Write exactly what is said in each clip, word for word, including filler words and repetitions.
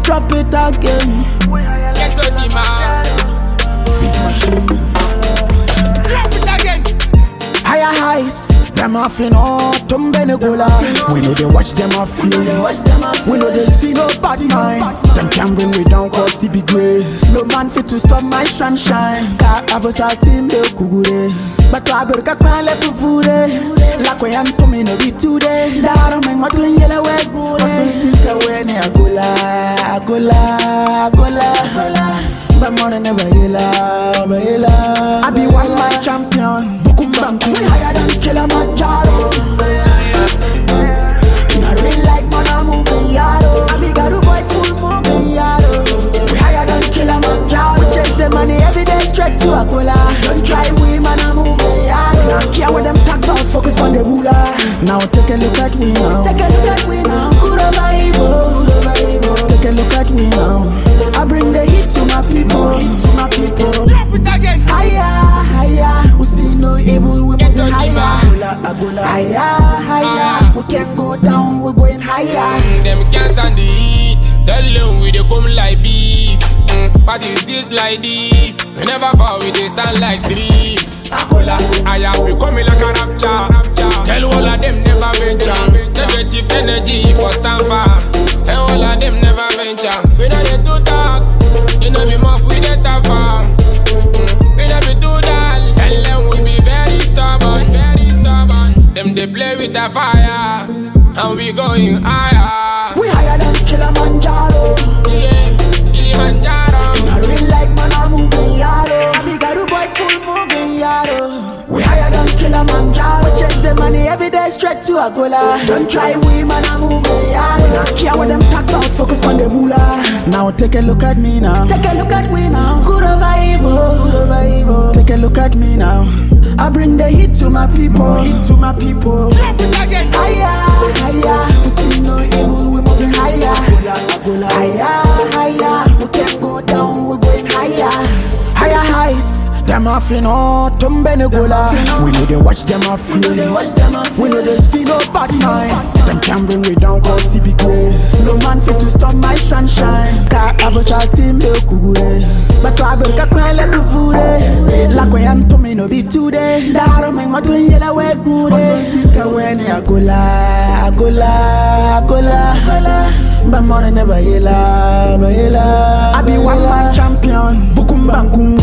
drop it again. Get to the man. Big machine. Drop it again. Higher heights, them off in autumn Benegola. We know they watch them off feel. We know they see no bad mind. Them can bring me down cause it be grace. No man fit to stop my sunshine. Ka avosa team de kugure. But I better cut my left to food. Like we am to me no be today. Daro me ngoto yele we gure. Oso sika we ne agola, agola, agola. But more than ever yela, yela. I be one man champion. We higher than Kilimanjaro. In a real life, man, I'm moving yaro. I be got a boy full moving yaro. We higher than Kilimanjaro. We chase the money every day straight to Akola. Don't try we, man, I'm moving yaro. Now care what them talk about, focus on the ruler. Now take a look at we now. Take a look at we now. Kurabaibo, take a look at we now. I bring the heat to my people, heat to my people. Drop it again. Higher, higher. We see no evil, we moving higher. Higher, higher. We can't go down, we're going higher. Mm, them can't stand the heat. Tell them we dey come like bees. Mm, but is this like this? We never fall, we dey stand like three. Akola, I am becoming like a rapture. Tell all of them never venture. Negative energy for stand far. Tell all of them never venture. We know they do talk. You know we move with the tough farm. We never do that. Tell them we be very stubborn, very stubborn. Them they play with the fire, and we going higher. We higher than Kilimanjaro. Yeah, Kilimanjaro. In a real life, man, I'm moving yaro. I be got a boy full moving yaro. We higher than Kilimanjaro. We chase the money every day straight to Agola. Don't try we, man, I'm moving yaro. Now care what them talk about, focus on the ruler. Now take a look at me now. Take a look at we now. Kurabaibo, take a look at me now. I bring the heat to my people, heat to my people. Drop it again. Higher, higher. We see no evil, we moving higher. Higher, higher. We can't go down, we're going higher. Higher heights. Them off in autumn Benegola. We know they watch them off feel. We know they see no bad mind. Them can bring me down cause it be grace. No man fit to stop my sunshine. Ka avosa team de kugure. But I better cut my left to food. Like we am to me no be today. Daro me ngoto yele we gure. Oso sika we ne agola, agola, agola. But more than ever yela, yela. I be one man champion. Bukum bankum.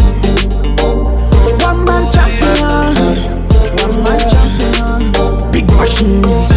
One man champion, one man champion, big machine.